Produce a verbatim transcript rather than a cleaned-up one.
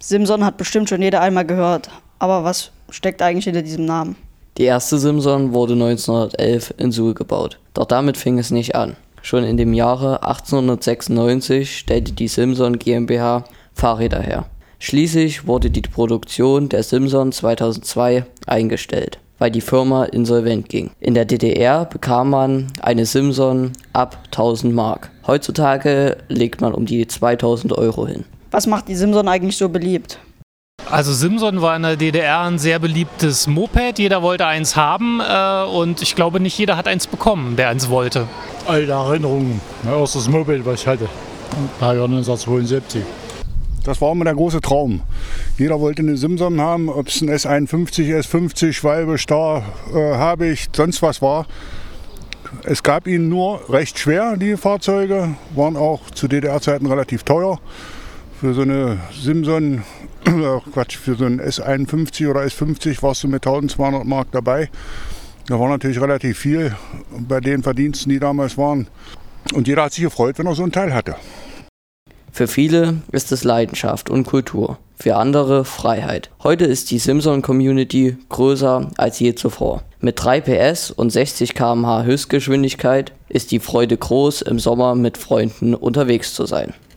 Simson hat bestimmt schon jeder einmal gehört. Aber was steckt eigentlich hinter diesem Namen? Die erste Simson wurde neunzehnhundertelf in Suhl gebaut. Doch damit fing es nicht an. Schon in dem Jahre achtzehnhundertsechsundneunzig stellte die Simson GmbH Fahrräder her. Schließlich wurde die Produktion der Simson zweitausendzwei eingestellt, weil die Firma insolvent ging. In der D D R bekam man eine Simson ab tausend Mark. Heutzutage legt man um die zweitausend Euro hin. Was macht die Simson eigentlich so beliebt? Also Simson war in der D D R ein sehr beliebtes Moped. Jeder wollte eins haben äh, und ich glaube, nicht jeder hat eins bekommen, der eins wollte. Alte Erinnerungen. Mein erstes Moped, was ich hatte, war ja neunzehnhundertzweiundsiebzig. Das war immer der große Traum. Jeder wollte eine Simson haben, ob es ein S einundfünfzig, S fünfzig, Schwalbe, Star, äh, Habicht, sonst was war. Es gab ihn nur recht schwer, die Fahrzeuge, waren auch zu D D R-Zeiten relativ teuer. Für so eine Simson, äh, Quatsch, für so ein S einundfünfzig oder S fünfzig warst du mit eintausendzweihundert Mark dabei. Da war natürlich relativ viel bei den Verdiensten, die damals waren. Und jeder hat sich gefreut, wenn er so ein Teil hatte. Für viele ist es Leidenschaft und Kultur, für andere Freiheit. Heute ist die Simson-Community größer als je zuvor. Mit drei P S und sechzig Kilometer pro Stunde Höchstgeschwindigkeit ist die Freude groß, im Sommer mit Freunden unterwegs zu sein.